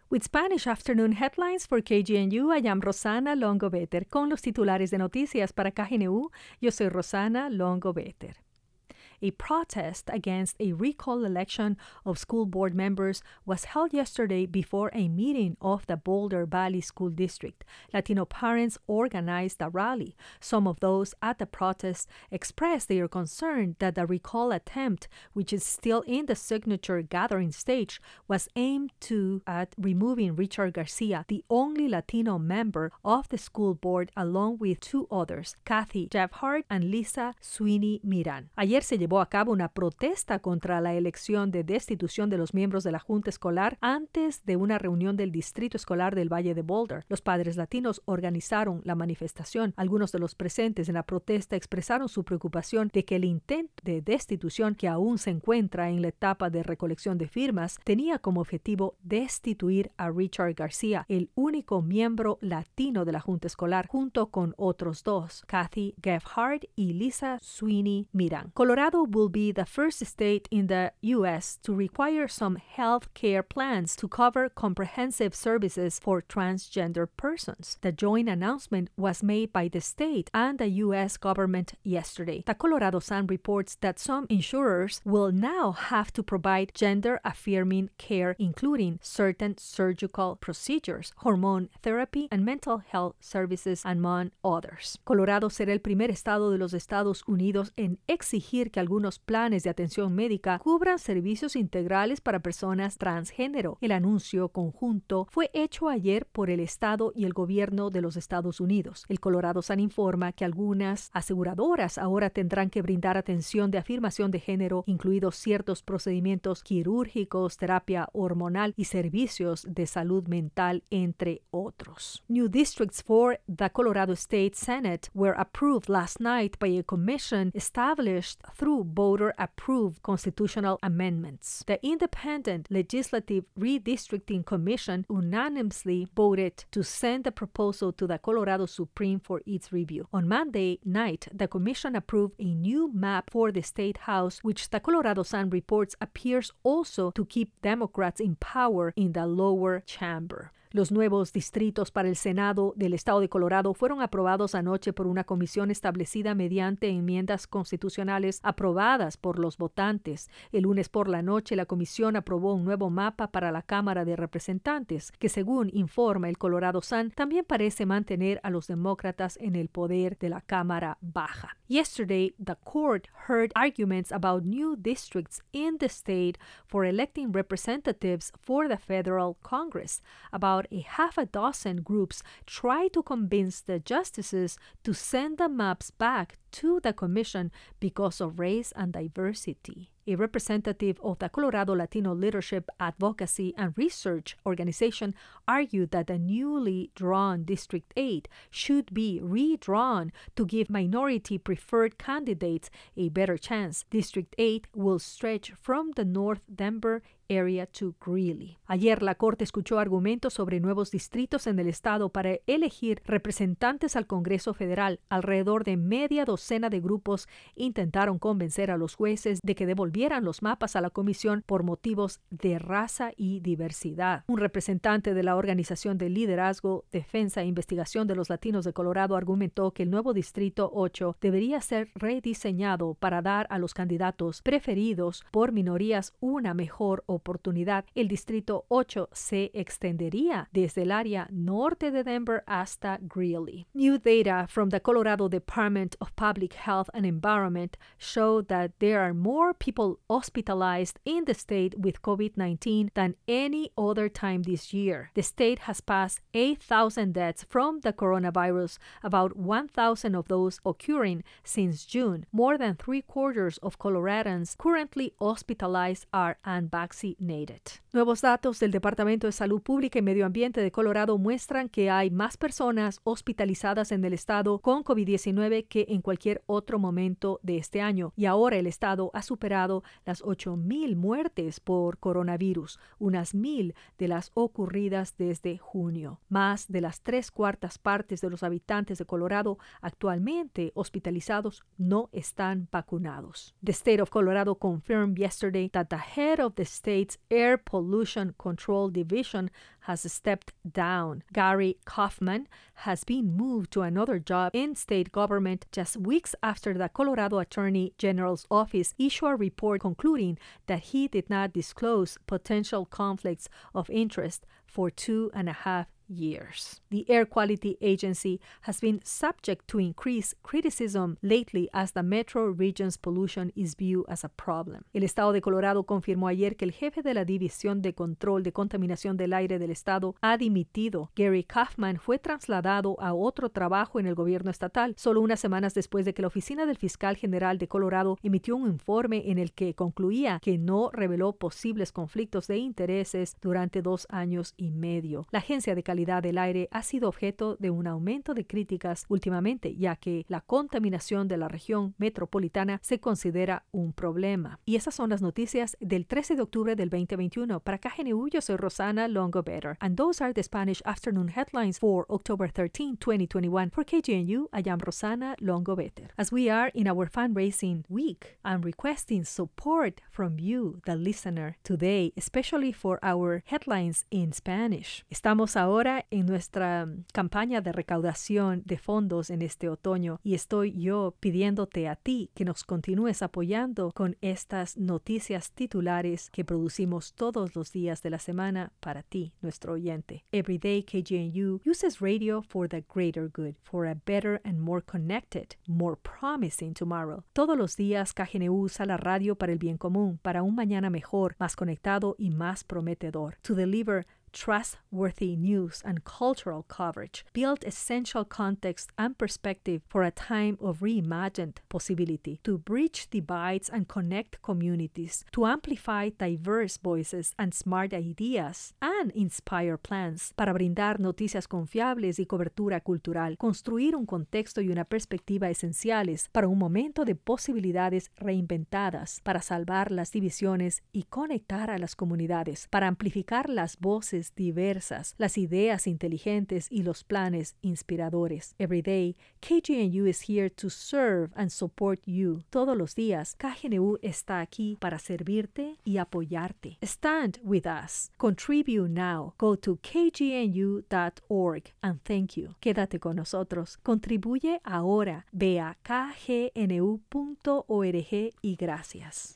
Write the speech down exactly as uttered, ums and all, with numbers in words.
With Spanish Afternoon Headlines for K G N U, I am Rosana Longo-Better. Con los titulares de noticias para K G N U, yo soy Rosana Longo-Better. A protest against a recall election of school board members was held yesterday before a meeting of the Boulder Valley School District. Latino parents organized a rally. Some of those at the protest expressed their concern that the recall attempt, which is still in the signature gathering stage, was aimed to at removing Richard Garcia, the only Latino member of the school board, along with two others, Kathy Gephardt and Lisa Sweeney Miran. Ayer se llevó a cabo una protesta contra la elección de destitución de los miembros de la Junta Escolar antes de una reunión del Distrito Escolar del Valle de Boulder. Los padres latinos organizaron la manifestación. Algunos de los presentes en la protesta expresaron su preocupación de que el intento de destitución, que aún se encuentra en la etapa de recolección de firmas, tenía como objetivo destituir a Richard Garcia, el único miembro latino de la Junta Escolar, junto con otros dos, Kathy Gephardt y Lisa Sweeney Miran. Colorado will be the first state in the U S to require some health care plans to cover comprehensive services for transgender persons. The joint announcement was made by the state and the U S government yesterday. The Colorado Sun reports that some insurers will now have to provide gender-affirming care, including certain surgical procedures, hormone therapy, and mental health services, among others. Colorado será el primer estado de los Estados Unidos en exigir que algunos planes de atención médica cubran servicios integrales para personas transgénero. El anuncio conjunto fue hecho ayer por el Estado y el gobierno de los Estados Unidos. El Colorado Sun informa que algunas aseguradoras ahora tendrán que brindar atención de afirmación de género, incluidos ciertos procedimientos quirúrgicos, terapia hormonal y servicios de salud mental, entre otros. New districts for the Colorado State Senate were approved last night by a commission established through voter-approved constitutional amendments. The Independent Legislative Redistricting Commission unanimously voted to send the proposal to the Colorado Supreme for its review. On Monday night, the commission approved a new map for the state house, which the Colorado Sun reports appears also to keep Democrats in power in the lower chamber. Los nuevos distritos para el Senado del Estado de Colorado fueron aprobados anoche por una comisión establecida mediante enmiendas constitucionales aprobadas por los votantes. El lunes por la noche, la comisión aprobó un nuevo mapa para la Cámara de Representantes, que según informa el Colorado Sun, también parece mantener a los demócratas en el poder de la Cámara Baja. Yesterday, the court heard arguments about new districts in the state for electing representatives for the federal Congress. About a half a dozen groups tried to convince the justices to send the maps back to the commission because of race and diversity. A representative of the Colorado Latino Leadership Advocacy and Research Organization argued that the newly drawn District eight should be redrawn to give minority-preferred candidates a better chance. District eight will stretch from the North Denver area to Greeley. Ayer la Corte escuchó argumentos sobre nuevos distritos en el estado para elegir representantes al Congreso Federal. Alrededor de media docena de grupos intentaron convencer a los jueces de que devolvieran los mapas a la comisión por motivos de raza y diversidad. Un representante de la Organización de Liderazgo, Defensa e Investigación de los Latinos de Colorado argumentó que el nuevo Distrito ocho debería ser rediseñado para dar a los candidatos preferidos por minorías una mejor oportunidad. El Distrito ocho se extendería desde el área norte de Denver hasta Greeley. New data from the Colorado Department of Public Health and Environment show that there are more people hospitalized in the state with COVID nineteen than any other time this year. The state has passed eight thousand deaths from the coronavirus, about one thousand of those occurring since June. More than three quarters of Coloradans currently hospitalized are unvaccinated. Nuevos datos del Departamento de Salud Pública y Medio Ambiente de Colorado muestran que hay más personas hospitalizadas en el estado con COVID diecinueve que en cualquier otro momento de este año, y ahora el estado ha superado las ocho mil muertes por coronavirus, unas mil de las ocurridas desde junio. Más de las tres cuartas partes de los habitantes de Colorado actualmente hospitalizados no están vacunados. The state of Colorado confirmed yesterday that the head of the state's Air Pollution Control Division, has stepped down. Gary Kaufman has been moved to another job in state government just weeks after the Colorado Attorney General's office issued a report concluding that he did not disclose potential conflicts of interest for two and a half years. The Air Quality Agency has been subject to increased criticism lately as the metro region's pollution is viewed as a problem. El estado de Colorado confirmó ayer que el jefe de la División de Control de Contaminación del Aire del estado ha dimitido. Gary Kaufman fue trasladado a otro trabajo en el gobierno estatal, solo unas semanas después de que la Oficina del Fiscal General de Colorado emitió un informe en el que concluía que no reveló posibles conflictos de intereses durante dos años y medio. La Agencia de Calidad del aire ha sido objeto de un aumento de críticas últimamente, ya que la contaminación de la región metropolitana se considera un problema. Y esas son las noticias del trece de octubre del veinte veintiuno. Para K G N U, yo soy Rosana Longo Better. And those are the Spanish afternoon headlines for October thirteenth, twenty twenty-one. For K G N U, I am Rosana Longo Better. As we are in our fundraising week, I'm requesting support from you, the listener, today, especially for our headlines in Spanish. Estamos ahora en nuestra campaña de recaudación de fondos en este otoño y estoy yo pidiéndote a ti que nos continúes apoyando con estas noticias titulares que producimos todos los días de la semana para ti, nuestro oyente. Everyday K G N U uses radio for the greater good, for a better and more connected, more promising tomorrow. Todos los días K G N U usa la radio para el bien común, para un mañana mejor, más conectado y más prometedor. To deliver trustworthy news and cultural coverage, build essential context and perspective for a time of reimagined possibility, to bridge divides and connect communities, to amplify diverse voices and smart ideas, and inspire plans, para brindar noticias confiables y cobertura cultural, construir un contexto y una perspectiva esenciales para un momento de posibilidades reinventadas, para salvar las divisiones y conectar a las comunidades, para amplificar las voces diversas, las ideas inteligentes y los planes inspiradores. Every day, K G N U is here to serve and support you. Todos los días, K G N U está aquí para servirte y apoyarte. Stand with us. Contribute now. Go to k g n u dot org and thank you. Quédate con nosotros. Contribuye ahora. Ve a k g n u punto org y gracias.